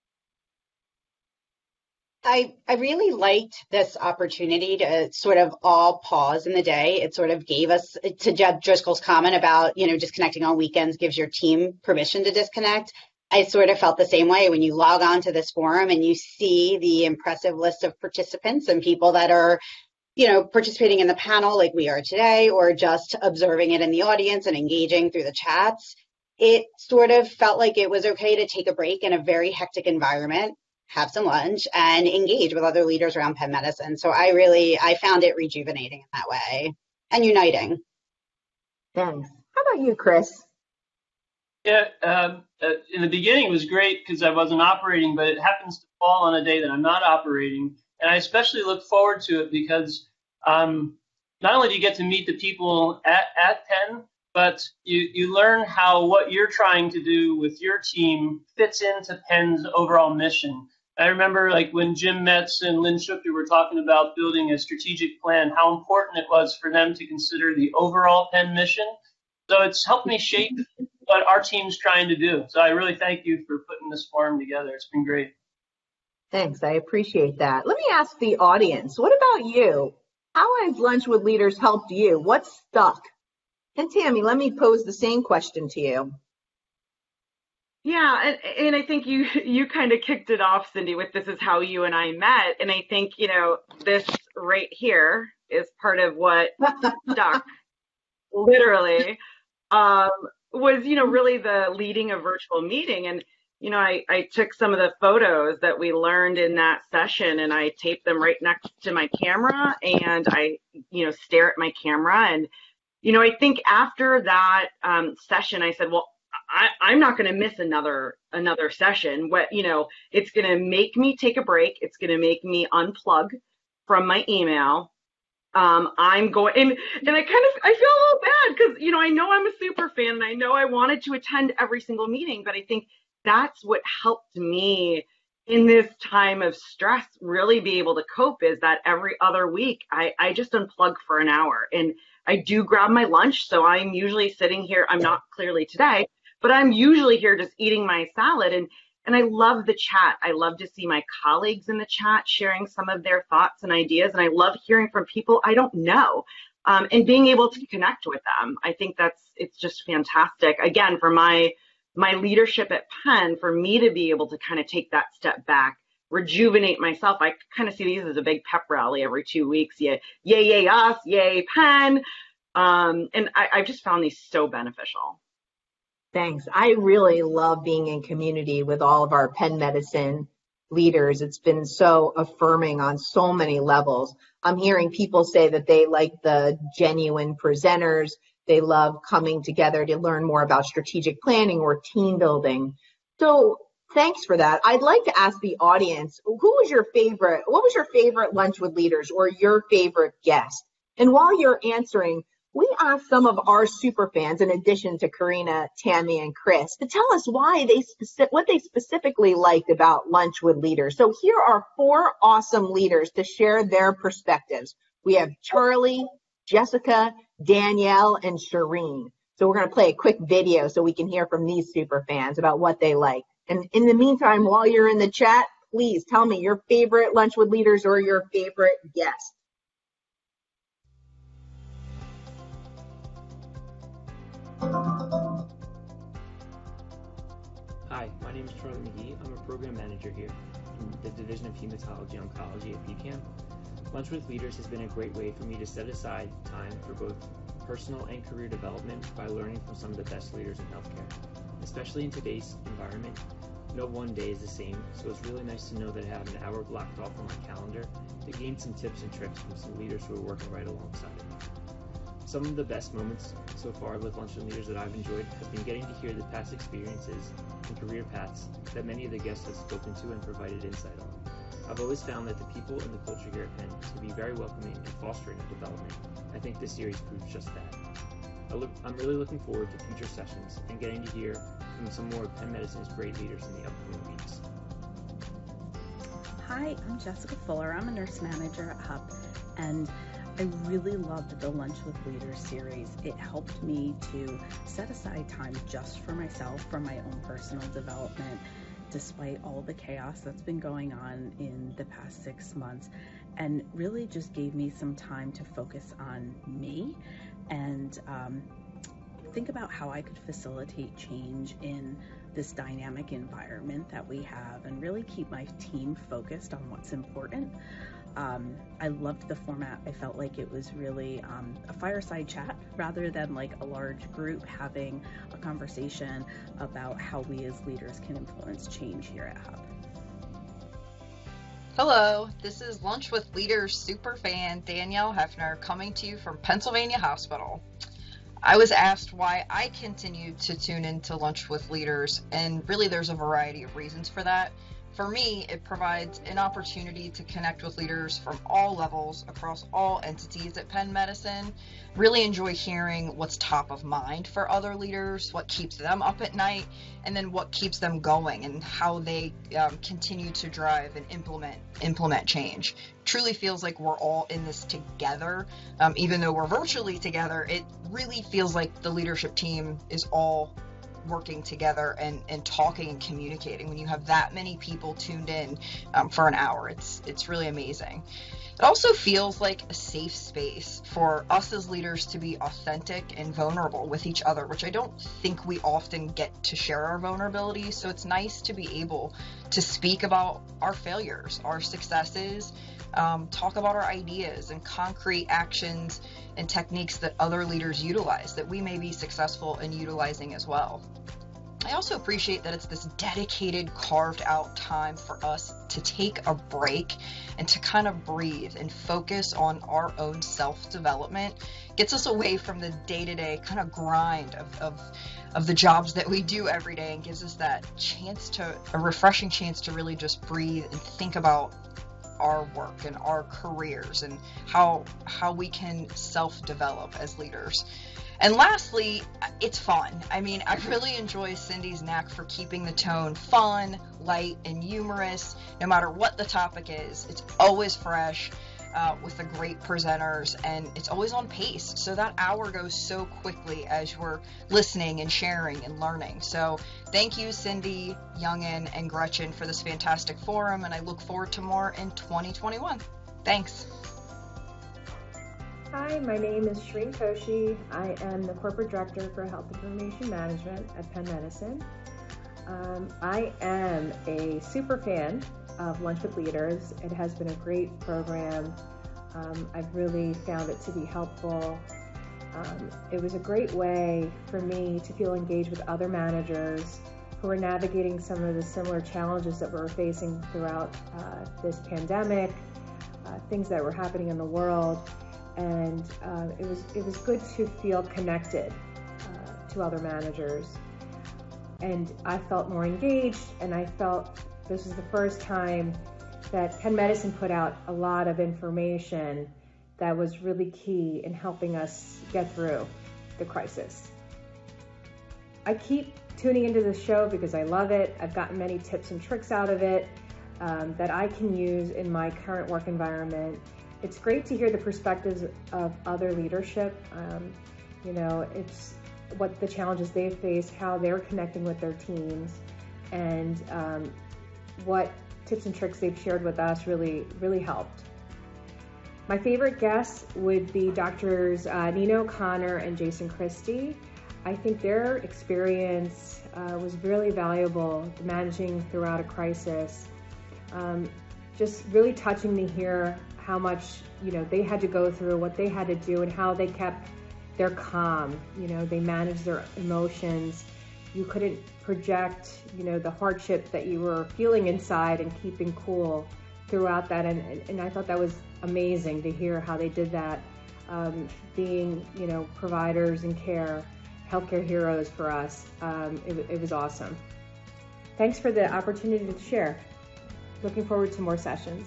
Speaker 5: I, I really liked this opportunity to sort of all pause in the day. It sort of gave us, to Jeb Driscoll's comment about, you know, disconnecting on weekends gives your team permission to disconnect. I sort of felt the same way when you log on to this forum and you see the impressive list of participants and people that are, you know, participating in the panel like we are today, or just observing it in the audience and engaging through the chats. It sort of felt like it was okay to take a break in a very hectic environment, have some lunch, and engage with other leaders around Penn Medicine. So I really, I found it rejuvenating in that way and uniting.
Speaker 1: Thanks. How about you, Chris?
Speaker 6: Yeah, um, uh, in the beginning it was great because I wasn't operating, but it happens to fall on a day that I'm not operating. And I especially look forward to it because um, not only do you get to meet the people at, at Penn, but you, you learn how what you're trying to do with your team fits into Penn's overall mission. I remember like when Jim Metz and Lynn Schuchter were talking about building a strategic plan, how important it was for them to consider the overall Penn mission. So it's helped me shape what our team's trying to do. So I really thank you for putting this forum together. It's been great.
Speaker 1: Thanks. I appreciate that. Let me ask the audience, what about you? How has Lunch with Leaders helped you? What stuck? And Tammy, let me pose the same question to you.
Speaker 4: Yeah, and, and I think you you kind of kicked it off, Cindy, with this is how you and I met. And I think, you know, this right here is part of what stuck, literally, um, was, you know, really the leading a virtual meeting. And, you know, I, I took some of the photos that we learned in that session and I taped them right next to my camera and I, you know, stare at my camera. And, you know, I think after that um, session, I said, well, I, I'm not going to miss another another session. What, you know, it's going to make me take a break. It's going to make me unplug from my email. Um, I'm going, and, and I kind of, I feel a little bad because, you know, I know I'm a super fan and I know I wanted to attend every single meeting, but I think that's what helped me in this time of stress really be able to cope is that every other week I, I just unplug for an hour and I do grab my lunch. So I'm usually sitting here, I'm not clearly today, but I'm usually here just eating my salad. And And I love the chat. I love to see my colleagues in the chat sharing some of their thoughts and ideas. And I love hearing from people I don't know um, and being able to connect with them. I think that's, it's just fantastic. Again, for my, my leadership at Penn, for me to be able to kind of take that step back, rejuvenate myself. I kind of see these as a big pep rally every two weeks. Yay, yay, yay, us, yay, Penn. Um, and I, I've just found these so beneficial.
Speaker 1: Thanks. I really love being in community with all of our Penn Medicine leaders. It's been so affirming on so many levels. I'm hearing people say that they like the genuine presenters. They love coming together to learn more about strategic planning or team building. So thanks for that. I'd like to ask the audience, who was your favorite, what was your favorite Lunch with Leaders or your favorite guest? And while you're answering, we asked some of our super fans, in addition to Karina, Tammy, and Chris, to tell us why they specific, what they specifically liked about Lunch with Leaders. So here are four awesome leaders to share their perspectives. We have Charlie, Jessica, Danielle, and Shireen. So we're going to play a quick video so we can hear from these super fans about what they like. And in the meantime, while you're in the chat, please tell me your favorite Lunch with Leaders or your favorite guest.
Speaker 7: Hi, my name is Charlie McGee. I'm a program manager here in the Division of Hematology Oncology at P C A M. Lunch with Leaders has been a great way for me to set aside time for both personal and career development by learning from some of the best leaders in healthcare. Especially in today's environment, No one day is the same, so it's really nice to know that I have an hour blocked off on my calendar to gain some tips and tricks from some leaders who are working right alongside me. Some of the best moments so far with Lunch with Leaders that I've enjoyed has been getting to hear the past experiences and career paths that many of the guests have spoken to and provided insight on. I've always found that the people and the culture here at Penn to be very welcoming and fostering of development. I think this series proves just that. I look, I'm really looking forward to future sessions and getting to hear from some more of Penn Medicine's great leaders in the upcoming weeks.
Speaker 8: Hi, I'm Jessica Fuller. I'm a nurse manager at Hub, and I really loved the Lunch with Leaders series. It helped me to set aside time just for myself, for my own personal development, despite all the chaos that's been going on in the past six months, and really just gave me some time to focus on me and um, think about how I could facilitate change in this dynamic environment that we have and really keep my team focused on what's important. Um, I loved the format. I felt like it was really um, a fireside chat rather than like a large group having a conversation about how we as leaders can influence change here at Hub.
Speaker 9: Hello, this is Lunch with Leaders superfan Danielle Hefner coming to you from Pennsylvania Hospital. I was asked why I continue to tune into Lunch with Leaders, and really there's a variety of reasons for that. For me, it provides an opportunity to connect with leaders from all levels across all entities at Penn Medicine. Really enjoy hearing what's top of mind for other leaders, what keeps them up at night, and then what keeps them going and how they um, continue to drive and implement implement change. Truly feels like we're all in this together. Um, even though we're virtually together, it really feels like the leadership team is all working together and, and talking and communicating. When you have that many people tuned in um, for an hour, it's it's really amazing. It also feels like a safe space for us as leaders to be authentic and vulnerable with each other, which I don't think we often get to share our vulnerabilities. So it's nice to be able to speak about our failures, our successes, um, talk about our ideas and concrete actions and techniques that other leaders utilize that we may be successful in utilizing as well. I also appreciate that it's this dedicated, carved out time for us to take a break and to kind of breathe and focus on our own self-development. Gets us away from the day-to-day kind of grind of, of, of the jobs that we do every day and gives us that chance to, a refreshing chance to really just breathe and think about our work and our careers and how how we can self-develop as leaders. And lastly, it's fun. I mean, I really enjoy Cindy's knack for keeping the tone fun, light, and humorous, no matter what the topic is. It's always fresh uh, with the great presenters, and it's always on pace. So that hour goes so quickly as we're listening and sharing and learning. So thank you, Cindy, Youngin, and Gretchen for this fantastic forum, and I look forward to more in twenty twenty-one. Thanks.
Speaker 10: Hi, my name is Shreen Koshi. I am the Corporate Director for Health Information Management at Penn Medicine. Um, I am a super fan of Lunch with Leaders. It has been a great program. Um, I've really found it to be helpful. Um, it was a great way for me to feel engaged with other managers who are navigating some of the similar challenges that we're facing throughout uh, this pandemic, uh, things that were happening in the world. And uh, it was it was good to feel connected uh, to other managers. And I felt more engaged, and I felt this was the first time that Penn Medicine put out a lot of information that was really key in helping us get through the crisis. I keep tuning into the show because I love it. I've gotten many tips and tricks out of it um, that I can use in my current work environment. It's great to hear the perspectives of other leadership. Um, you know, it's what the challenges they face, how they're connecting with their teams, and um, what tips and tricks they've shared with us really, really helped. My favorite guests would be Doctors uh, Nina O'Connor and Jason Christie. I think their experience uh, was really valuable managing throughout a crisis. Um, just really touching to hear how much, you know, they had to go through, what they had to do, and how they kept their calm. You know, they managed their emotions you couldn't project, you know, the hardship that you were feeling inside and keeping cool throughout that. And, and, and I thought that was amazing to hear how they did that, um, being, you know, providers and care, healthcare heroes for us. Um, it, it was awesome. Thanks for the opportunity to share. Looking forward to more sessions.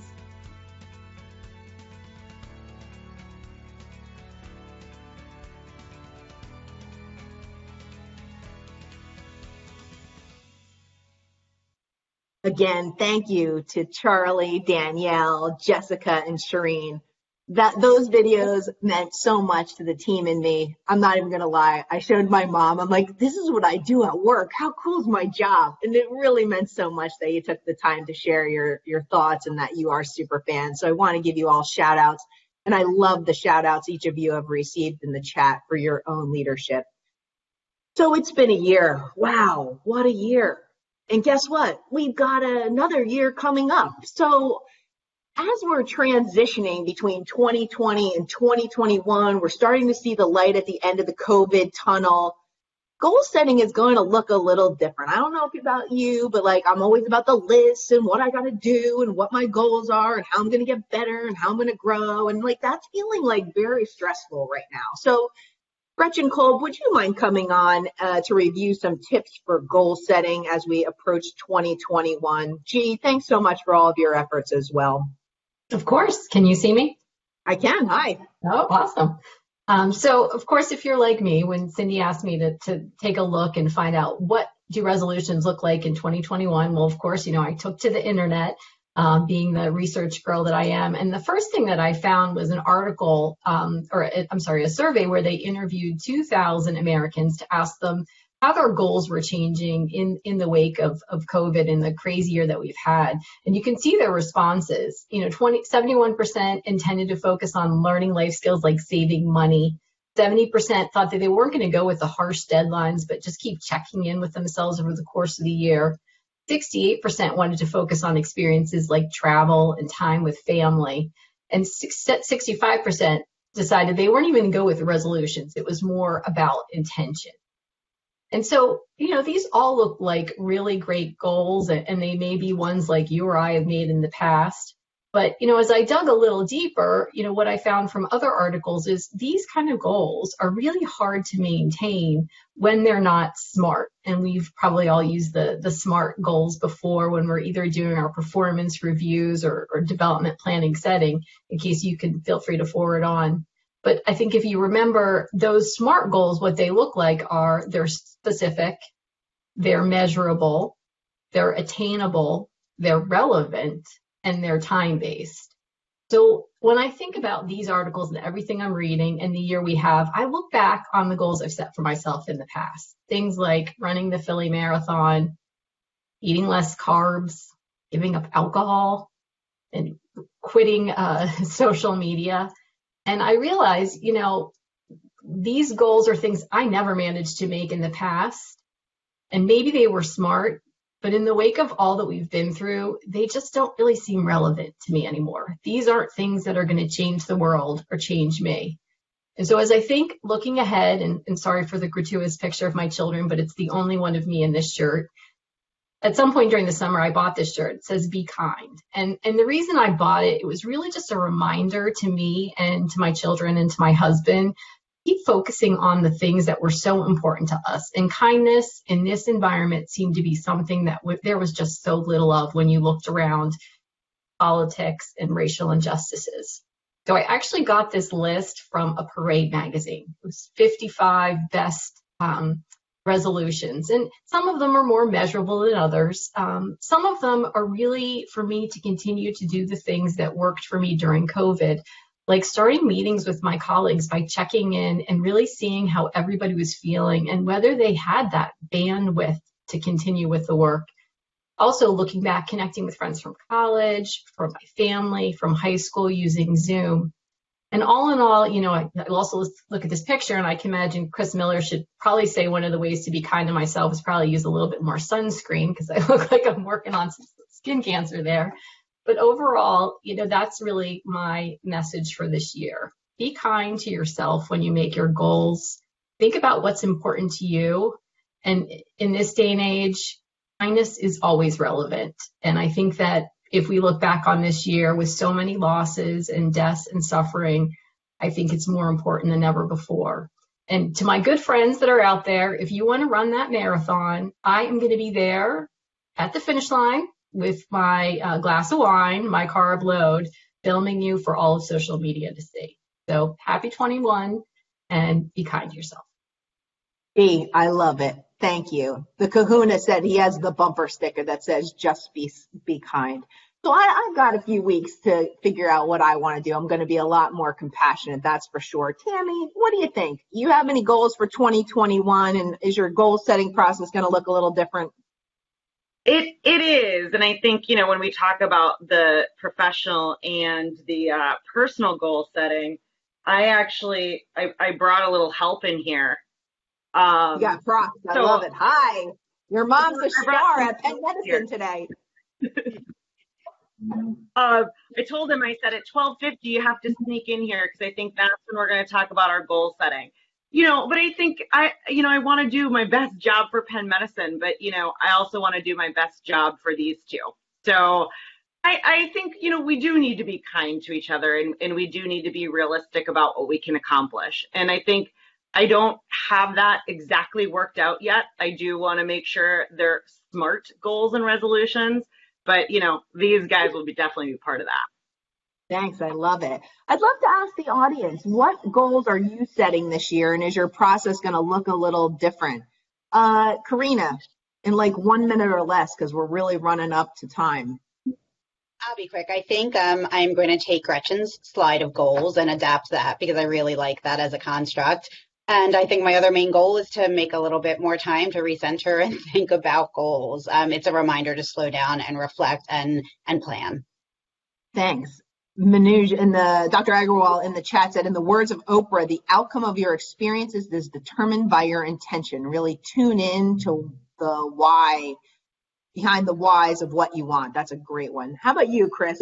Speaker 1: Again, thank you to Charlie, Danielle, Jessica, and Shireen. That those videos meant so much to the team and me. I'm not even gonna lie. I showed my mom. I'm like, this is what I do at work. How cool is my job? And it really meant so much that you took the time to share your, your thoughts and that you are super fans. So I want to give you all shout outs. And I love the shout outs each of you have received in the chat for your own leadership. So it's been a year. Wow, what a year. And guess what? We've got another year coming up. So as we're transitioning between twenty twenty and twenty twenty-one, we're starting to see the light at the end of the COVID tunnel. Goal setting is going to look a little different. I don't know if about you, but like I'm always about the lists and what I got to do and what my goals are and how I'm going to get better and how I'm going to grow. And like that's feeling like very stressful right now. So Gretchen Kolb, would you mind coming on uh, to review some tips for goal setting as we approach twenty twenty-one? Gee, thanks so much for all of your efforts as well.
Speaker 11: Of course. Can you see me?
Speaker 1: I can. Hi.
Speaker 11: Oh, awesome. Um, so, of course, if you're like me, when Cindy asked me to, to take a look and find out what do resolutions look like in twenty twenty-one, well, of course, you know, I took to the internet, um, being the research girl that I am. And the first thing that I found was an article, um, or I'm sorry, a survey where they interviewed two thousand Americans to ask them how their goals were changing in, in the wake of, of COVID and the crazy year that we've had. And you can see their responses. You know, twenty, seventy-one percent intended to focus on learning life skills like saving money. seventy percent thought that they weren't going to go with the harsh deadlines, but just keep checking in with themselves over the course of the year. sixty-eight percent wanted to focus on experiences like travel and time with family. And sixty-five percent decided they weren't even going to go with the resolutions. It was more about intention. And so, you know, these all look like really great goals, and they may be ones like you or I have made in the past. But, you know, as I dug a little deeper, you know, what I found from other articles is these kind of goals are really hard to maintain when they're not SMART. And we've probably all used the, the SMART goals before when we're either doing our performance reviews or, or development planning setting, in case you can feel free to forward on. But I think if you remember those SMART goals, what they look like are they're specific, they're measurable, they're attainable, they're relevant, and they're time-based. So when I think about these articles and everything I'm reading and the year we have, I look back on the goals I've set for myself in the past. Things like running the Philly Marathon, eating less carbs, giving up alcohol, and quitting uh, social media. And I realized, you know, these goals are things I never managed to make in the past. And maybe they were SMART, but in the wake of all that we've been through, they just don't really seem relevant to me anymore. These aren't things that are going to change the world or change me. And so as I think looking ahead, and, and sorry for the gratuitous picture of my children, but it's the only one of me in this shirt. At some point during the summer, I bought this shirt. It says, be kind. And, and the reason I bought it, it was really just a reminder to me and to my children and to my husband, keep focusing on the things that were so important to us. And kindness in this environment seemed to be something that w- there was just so little of when you looked around politics and racial injustices. So I actually got this list from a Parade magazine. It was fifty-five best um, resolutions, and some of them are more measurable than others. Um, some of them are really for me to continue to do the things that worked for me during COVID, like starting meetings with my colleagues by checking in and really seeing how everybody was feeling and whether they had that bandwidth to continue with the work. Also looking back, connecting with friends from college, from my family, from high school using Zoom. And all in all, you know, I, I also look at this picture and I can imagine Chris Miller should probably say one of the ways to be kind to myself is probably use a little bit more sunscreen because I look like I'm working on some skin cancer there. But overall, you know, that's really my message for this year. Be kind to yourself when you make your goals. Think about what's important to you And in this day and age, kindness is always relevant. And I think that if we look back on this year with so many losses and deaths and suffering, I think it's more important than ever before. And to my good friends that are out there, if you want to run that marathon, I am going to be there at the finish line with my uh, glass of wine, my carb load, filming you for all of social media to see. So happy twenty-one and be kind to yourself.
Speaker 1: E, I love it. Thank you. The Kahuna said he has the bumper sticker that says, just be, be kind. So I, I've got a few weeks to figure out what I want to do. I'm going to be a lot more compassionate, that's for sure. Tammy, what do you think? You have any goals for twenty twenty-one, and is your goal setting process going to look a little different?
Speaker 4: It it is, and I think, you know, when we talk about the professional and the uh, personal goal setting, I actually I, I brought a little help in here. Um,
Speaker 1: yeah, props. I
Speaker 4: so,
Speaker 1: love it. Hi, your mom's a star at Penn Medicine today.
Speaker 4: Uh, I told him, I said, at twelve fifty, you have to sneak in here because I think that's when we're going to talk about our goal setting. You know, but I think I, you know, I want to do my best job for Penn Medicine, but, you know, I also want to do my best job for these two. So I, I think, you know, we do need to be kind to each other, and, and we do need to be realistic about what we can accomplish. And I think I don't have that exactly worked out yet. I do want to make sure they're smart goals and resolutions, but, you know, these guys will be definitely be part of that.
Speaker 1: Thanks. I love it. I'd love to ask the audience, what goals are you setting this year, and is your process going to look a little different? Uh, Karina, in like one minute or less, because we're really running up to time.
Speaker 5: I'll be quick. I think um, I'm going to take Gretchen's slide of goals and adapt that because I really like that as a construct. And I think my other main goal is to make a little bit more time to recenter and think about goals. Um, it's a reminder to slow down and reflect and and plan.
Speaker 1: Thanks. Manoj and the Doctor Agarwal in the chat said, in the words of Oprah, the outcome of your experiences is determined by your intention. Really tune in to the why, behind the whys of what you want. That's a great one. How about you, Chris?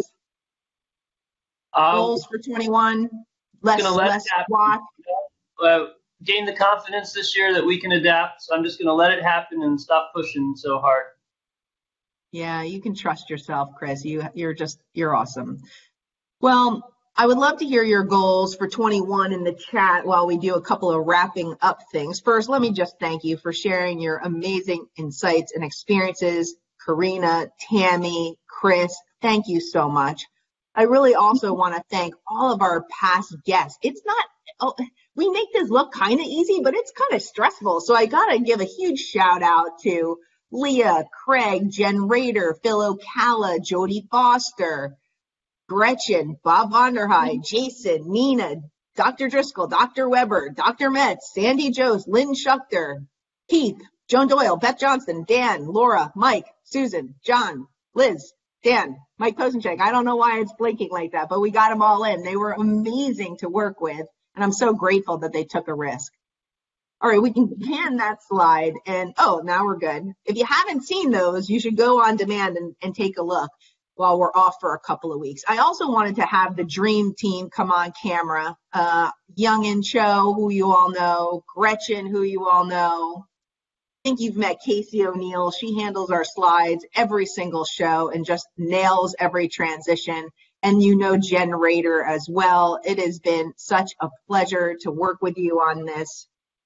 Speaker 6: Um,
Speaker 1: Goals for twenty-one? Less, less watch?
Speaker 6: Uh, gain the confidence this year that we can adapt. So I'm just going to let it happen and stop pushing so hard.
Speaker 1: Yeah, you can trust yourself, Chris. You, you're just, you're awesome. Well, I would love to hear your goals for twenty-one in the chat while we do a couple of wrapping up things. First, let me just thank you for sharing your amazing insights and experiences. Karina, Tammy, Chris, thank you so much. I really also want to thank all of our past guests. It's not, oh, we make this look kind of easy, but it's kind of stressful. So I got to give a huge shout out to Leah, Craig, Jen Rader, Phil Ocala, Jodie Foster, Gretchen, Bob Vonderheide, Jason, Nina, Doctor Driscoll, Doctor Weber, Doctor Metz, Sandy Jost, Lynn Schuchter, Keith, Joan Doyle, Beth Johnston, Dan, Laura, Mike, Susan, John, Liz, Dan, Mike Posenchek. I don't know why it's blinking like that, but we got them all in. They were amazing to work with, and I'm so grateful that they took a risk. All right, we can pan that slide, and oh, now we're good. If you haven't seen those, you should go on demand and, and take a look while we're off for a couple of weeks. I also wanted to have the dream team come on camera. Uh, Young and Cho, who you all know, Gretchen, who you all know. I think you've met Casey O'Neill. She handles our slides every single show and just nails every transition. And you know Jen Rader as well. It has been such a pleasure to work with you on this.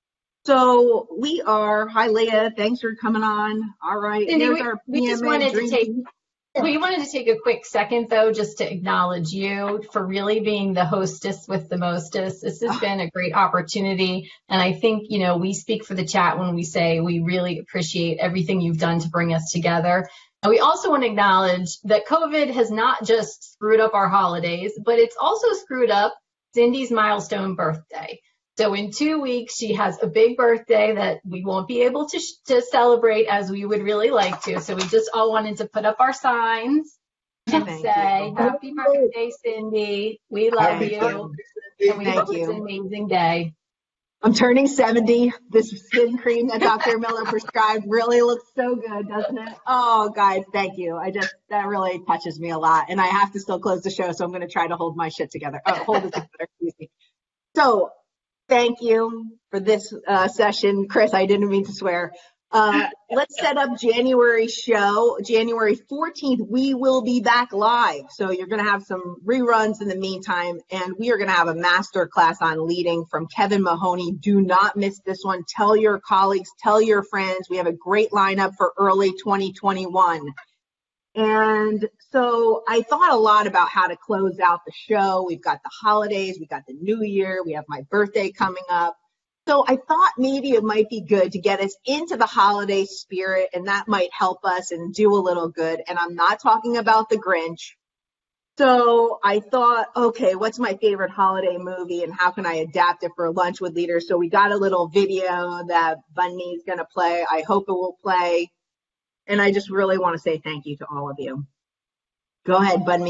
Speaker 1: So we are, hi Leah, thanks for coming on. All right,
Speaker 11: Cindy,
Speaker 1: here's
Speaker 11: we,
Speaker 1: our
Speaker 11: we just wanted to take, we wanted to take a quick second though, just to acknowledge you for really being the hostess with the mostest. This has been a great opportunity. And I think, you know, we speak for the chat when we say we really appreciate everything you've done to bring us together. And we also want to acknowledge that COVID has not just screwed up our holidays, but it's also screwed up Cindy's milestone birthday. So in two weeks, she has a big birthday that we won't be able to, to celebrate as we would really like to. So we just all wanted to put up our signs and
Speaker 1: Thank
Speaker 11: say,
Speaker 1: you.
Speaker 11: happy birthday, Cindy. We love
Speaker 1: Thank
Speaker 11: you.
Speaker 1: you.
Speaker 11: And we
Speaker 1: Thank
Speaker 11: hope
Speaker 1: you.
Speaker 11: it's an amazing day.
Speaker 1: I'm turning seventy. This skin cream that Doctor Miller prescribed really looks so good, doesn't it? Oh, guys, thank you. I just, that really touches me a lot. And I have to still close the show, so I'm going to try to hold my shit together. Oh, hold it together, excuse me. So, thank you for this uh, session. Chris, I didn't mean to swear. Uh, let's set up January show. January fourteenth, we will be back live. So you're going to have some reruns in the meantime, and we are going to have a master class on leading from Kevin Mahoney. Do not miss this one. Tell your colleagues, tell your friends. We have a great lineup for early twenty twenty-one. And so I thought a lot about how to close out the show. We've got the holidays, we've got the new year, we have my birthday coming up. So I thought maybe it might be good to get us into the holiday spirit, and that might help us and do a little good. And I'm not talking about the Grinch. So I thought, okay, what's my favorite holiday movie and how can I adapt it for Lunch with Leaders? So we got a little video that Bunny's going to play. I hope it will play. And I just really want to say thank you to all of you. Go ahead, Bunny.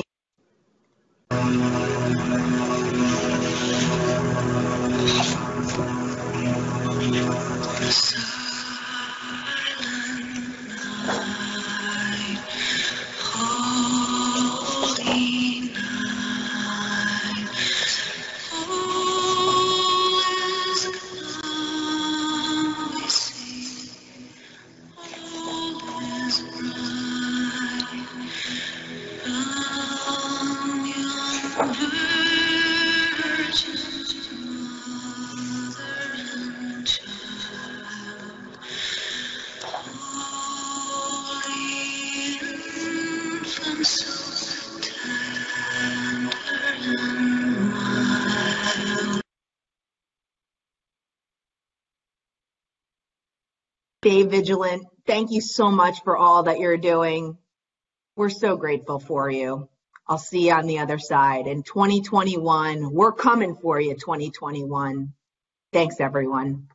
Speaker 1: Stay vigilant. Thank you so much for all that you're doing. We're so grateful for you. I'll see you on the other side. In twenty twenty-one, we're coming for you, twenty twenty-one. Thanks, everyone.